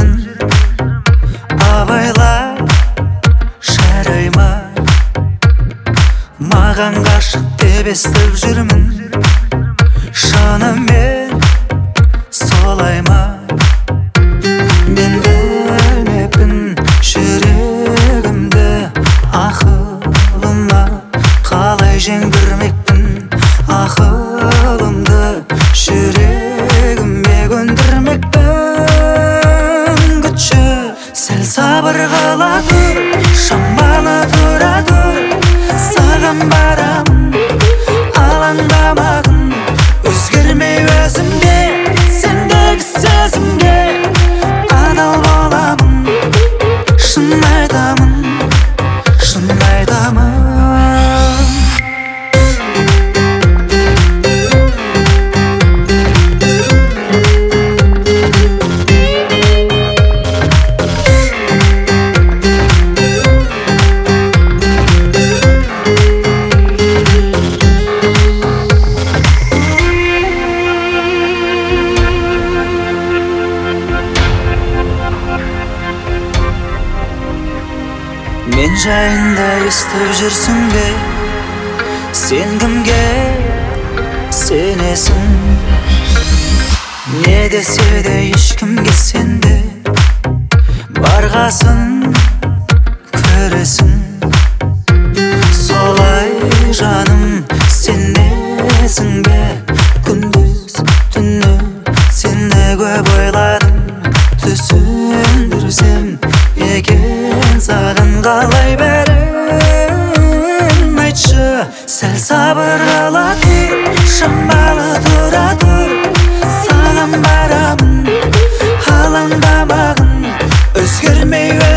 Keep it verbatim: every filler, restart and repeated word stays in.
жүрмін, абайла жарайма. Маған ғашық деп естіп жүрмін, шынымен солай ма? Мен білмеппін жүрегімді, ақылыма қалай жеңдірмекпін. Ақылымды жүрегіме көндірмекпін. Күтші сәл сабыр қыла тұр, шамалы тұра тұр. Саған барамын, алаңдамағын, өзгермей өзімде, сендегі сөзімге адал боламын. Шын айтамын, шын айтамын. Мен жайында естіп жүрсің бе? Сен кімге сенесің? Не десе де ешкімге сенбе, барғасын көресің. Солай жаным, сенесің бе? Күндіз түні сені көп ойладым, түсіндірсем екен саған қалай бәрін. Айтшы, сәл сабыр қыла тұр, шамалы тұра тұр. Саған барамын, алаңдамағын, өзгермей